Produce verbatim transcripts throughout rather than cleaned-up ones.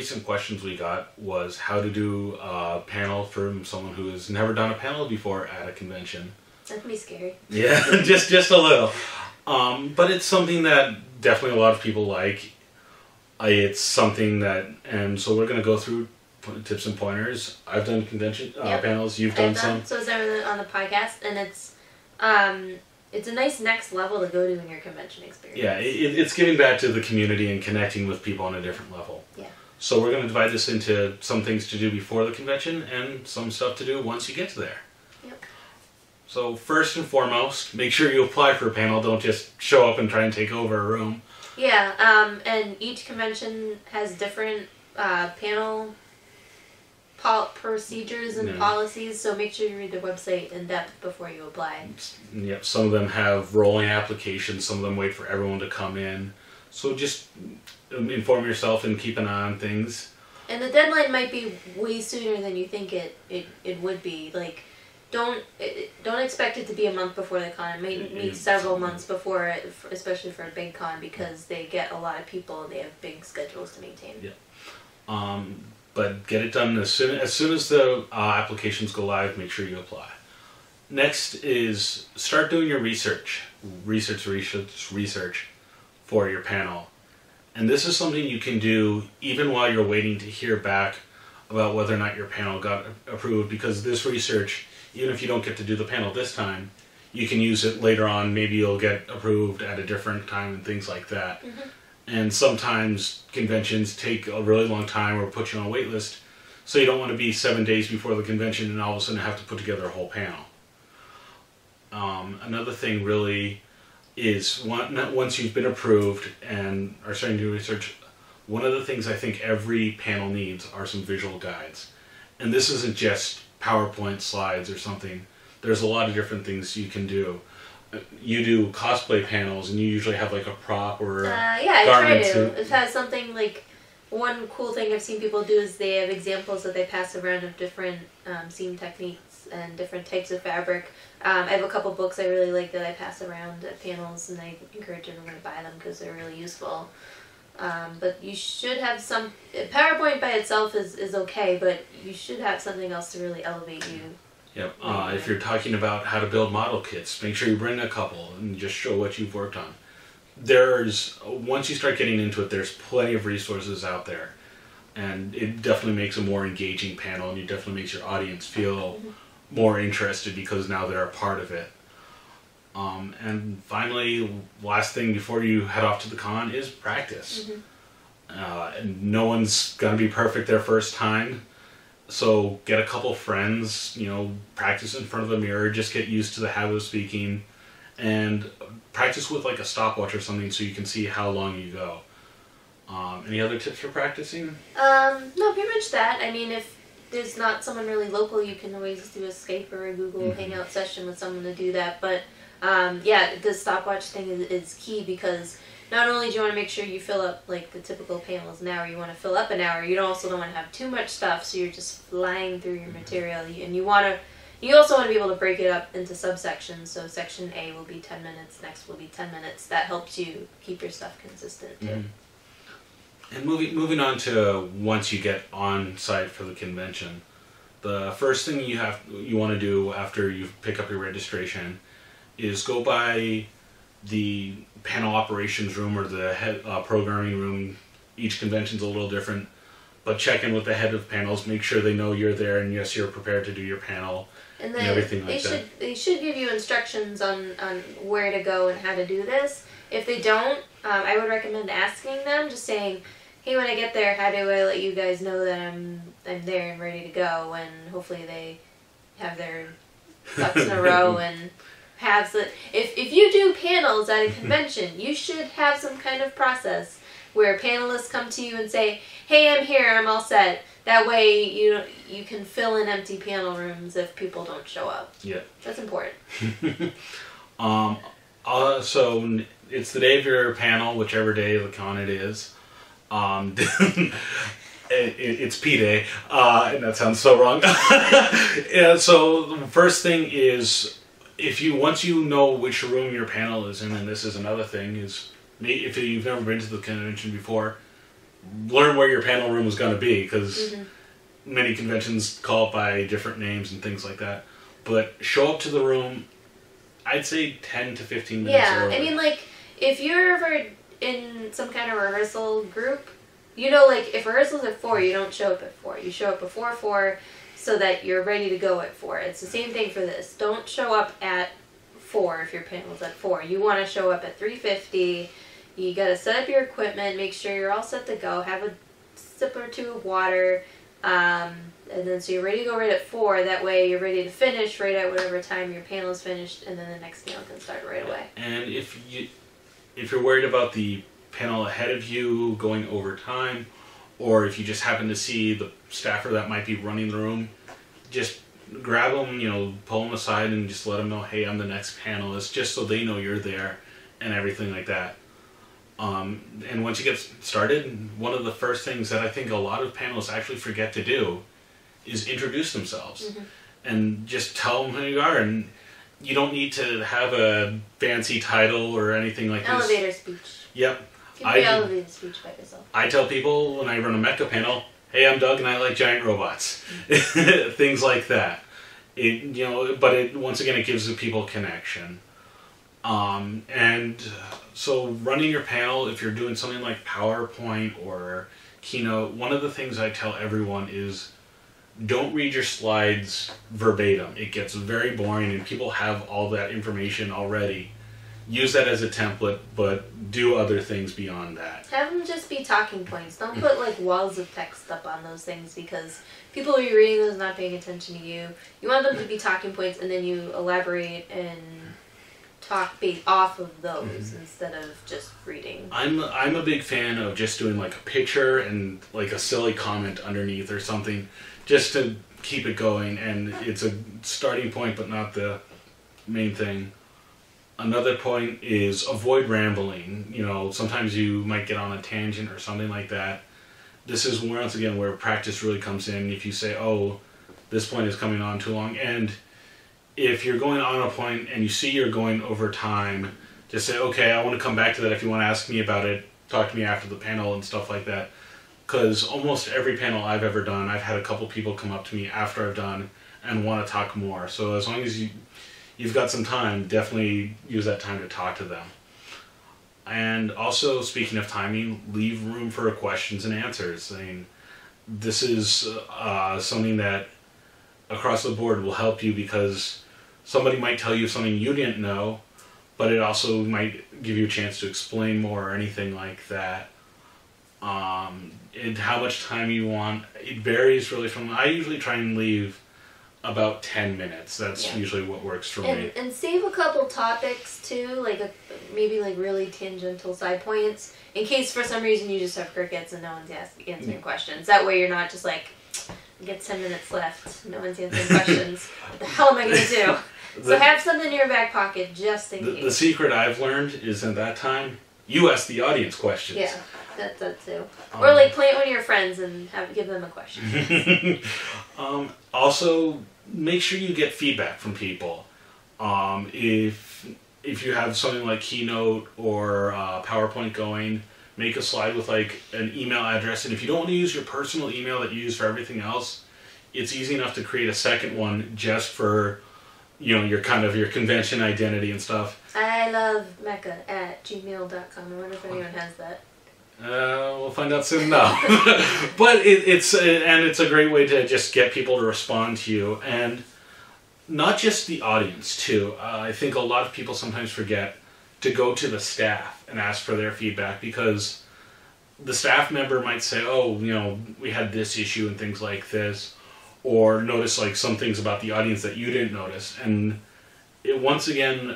recent questions we got was how to do a panel from someone who has never done a panel before at a convention. That can be scary. Yeah, just just a little. Um, but it's something that definitely a lot of people like. Uh, it's something that, and so we're going to go through tips and pointers. I've done convention uh, yep. panels. You've done, I've done some. So is that on the podcast, and it's um, it's a nice next level to go to in your convention experience. Yeah, it, it's giving back to the community and connecting with people on a different level. Yeah. So we're going to divide this into some things to do before the convention and some stuff to do once you get to there. Yep. So first and foremost, make sure you apply for a panel. Don't just show up and try and take over a room. Yeah, um, and each convention has different uh, panel pol- procedures and yeah. policies, so make sure you read the website in depth before you apply. Yep, some of them have rolling applications, some of them wait for everyone to come in. So just inform yourself and keep an eye on things. And the deadline might be way sooner than you think it, it, it would be. Like, don't don't expect it to be a month before the con. It may be several months before it, especially for a big con, because they get a lot of people and they have big schedules to maintain. Yeah. Um, but get it done as soon as soon as the uh, applications go live. Make sure you apply. Next is start doing your research, research, research, research for your panel, and this is something you can do even while you're waiting to hear back about whether or not your panel got approved. Because this research, even if you don't get to do the panel this time, you can use it later on. Maybe you'll get approved at a different time and things like that. Mm-hmm. And sometimes conventions take a really long time or put you on a wait list, so you don't want to be seven days before the convention and all of a sudden have to put together a whole panel. Um, another thing really is one, once you've been approved and are starting to do research, one of the things I think every panel needs are some visual guides. And this isn't just PowerPoint slides or something. There's a lot of different things you can do. You do cosplay panels, and you usually have like a prop or a uh, yeah, I garment try to. suit. It has something like, one cool thing I've seen people do is they have examples that they pass around of different um, seam techniques and different types of fabric. Um, I have a couple books I really like that I pass around at panels, and I encourage everyone to buy them because they're really useful. Um, but you should have some... PowerPoint by itself is, is okay, but you should have something else to really elevate you. Yep. Uh, if you're talking about how to build model kits, make sure you bring a couple and just show what you've worked on. There's... Once you start getting into it, there's plenty of resources out there. And it definitely makes a more engaging panel, and it definitely makes your audience feel mm-hmm. more interested because now they're a part of it. Um, and finally, last thing before you head off to the con is practice. Mm-hmm. Uh, and no one's going to be perfect their first time. So get a couple friends, you know, practice in front of the mirror, just get used to the habit of speaking, and practice with like a stopwatch or something so you can see how long you go. Um, any other tips for practicing? Um, no, pretty much that. I mean, if there's not someone really local, you can always do a Skype or a Google mm-hmm. Hangout session with someone to do that. But um, yeah, the stopwatch thing is, is key, because not only do you want to make sure you fill up like the typical panels an hour, you want to fill up an hour. You don't also don't want to have too much stuff, so you're just flying through your material. And you want to, you also want to be able to break it up into subsections. So section A will be ten minutes, next will be ten minutes. That helps you keep your stuff consistent too. Mm-hmm. And moving moving on to once you get on site for the convention, the first thing you have you want to do after you pick up your registration is go by the panel operations room or the head, uh, programming room. Each convention's a little different, but check in with the head of panels, make sure they know you're there and yes, you're prepared to do your panel and, and everything they like should, that. They should give you instructions on, on where to go and how to do this. If they don't, um, I would recommend asking them, just saying, hey, when I get there, how do I let you guys know that I'm I'm there and ready to go? And hopefully they have their ducks in a row and have the... If, if you do panels at a convention, you should have some kind of process where panelists come to you and say, hey, I'm here, I'm all set. That way you you can fill in empty panel rooms if people don't show up. Yeah. That's important. um, uh, so it's the day of your panel, whichever day of the con it is. Um, it, it, it's P-Day, uh, and that sounds so wrong. Yeah, so the first thing is, if you once you know which room your panel is in, and this is another thing, is if you've never been to the convention before, learn where your panel room is going to be, because Mm-hmm. many conventions call it by different names and things like that. But show up to the room, I'd say ten to fifteen minutes Yeah, early. I mean, like, if you're ever in some kind of rehearsal group, you know, like, if rehearsal's at four, you don't show up at four. You show up before four so that you're ready to go at four. It's the same thing for this. Don't show up at four if your panel's at four. You want to show up at three fifty. You got to set up your equipment, make sure you're all set to go, have a sip or two of water, um, and then so you're ready to go right at four. That way you're ready to finish right at whatever time your panel is finished, and then the next panel can start right away. And if you if you're worried about the panel ahead of you going over time, or if you just happen to see the staffer that might be running the room, just grab them, you know, pull them aside and just let them know, hey, I'm the next panelist, just so they know you're there and everything like that. Um, and once you get started, one of the first things that I think a lot of panelists actually forget to do is introduce themselves. Mm-hmm. And just tell them who you are. And you don't need to have a fancy title or anything like this. Elevator speech. Yep. Give me I- an elevator speech by yourself. I tell people when I run a Mecha panel, hey, I'm Doug and I like giant robots. Things like that. It, you know, but it, once again, it gives the people connection. Um, and so running your panel, if you're doing something like PowerPoint or Keynote, one of the things I tell everyone is don't read your slides verbatim. It gets very boring and people have all that information already. Use that as a template, but do other things beyond that. Have them just be talking points. Don't put like walls of text up on those things, because people will be reading those, not paying attention to you. You want them to be talking points, and then you elaborate and talk based off of those mm-hmm. instead of just reading. I'm I'm a big fan of just doing like a picture and like a silly comment underneath or something, just to keep it going. And it's a starting point, but not the main thing. Another point is avoid rambling. You know, sometimes you might get on a tangent or something like that. This is once again where practice really comes in. If you say, oh, this point is coming on too long, and if you're going on a point and you see you're going over time, just say, okay, I want to come back to that. If you want to ask me about it, talk to me after the panel and stuff like that. Because almost every panel I've ever done, I've had a couple people come up to me after I've done and want to talk more. So as long as you, you've got some time, definitely use that time to talk to them. And also, speaking of timing, leave room for questions and answers. I mean, this is uh, something that across the board will help you, because somebody might tell you something you didn't know, but it also might give you a chance to explain more or anything like that. Um, and how much time you want, it varies really from, I usually try and leave about ten minutes. That's yeah. usually what works for and, me. And save a couple topics too, like a, maybe like really tangential side points, in case for some reason you just have crickets and no one's ask, answering mm. questions. That way you're not just like, get ten minutes left, no one's answering questions. What the hell am I going to do? The, so have something in your back pocket just in the, case. The secret I've learned is at that time, you ask the audience questions. Yeah, that, that too. Um, or like play it with your friends and have give them a question. um, also, make sure you get feedback from people. Um, if if you have something like Keynote or uh, PowerPoint going, make a slide with like an email address. And if you don't want to use your personal email that you use for everything else, it's easy enough to create a second one just for, you know, your kind of your convention identity and stuff. I love Mecha at gmail dot com. I wonder if anyone has that. Uh, we'll find out soon enough. But it, it's uh, and it's a great way to just get people to respond to you, and not just the audience too. Uh, I think a lot of people sometimes forget to go to the staff and ask for their feedback, because the staff member might say, oh, you know, we had this issue and things like this, or notice like some things about the audience that you didn't notice. And it, once again,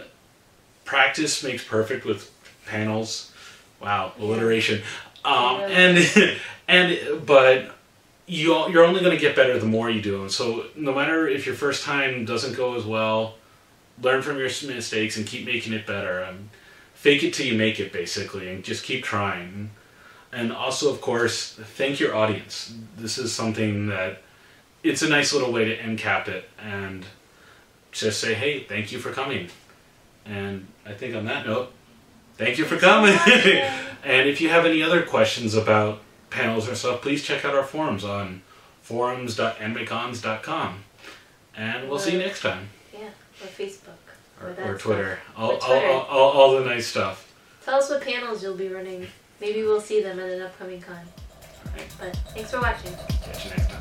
practice makes perfect with panels. Wow, alliteration. Um, and and but you you're only going to get better the more you do them. So no matter if your first time doesn't go as well, learn from your mistakes and keep making it better. Um, fake it till you make it, basically, and just keep trying. And also, of course, thank your audience. This is something that, it's a nice little way to end cap it, and just say, hey, thank you for coming. And I think on that note, thank you for coming. And if you have any other questions about panels or stuff, please check out our forums on forums dot anmecons dot com. And we'll or, see you next time. Yeah, or Facebook. Or, or, or Twitter. All, or Twitter. All, all, all, all the nice stuff. Tell us what panels you'll be running. Maybe we'll see them at an upcoming con. All right. But thanks for watching. Catch you next time.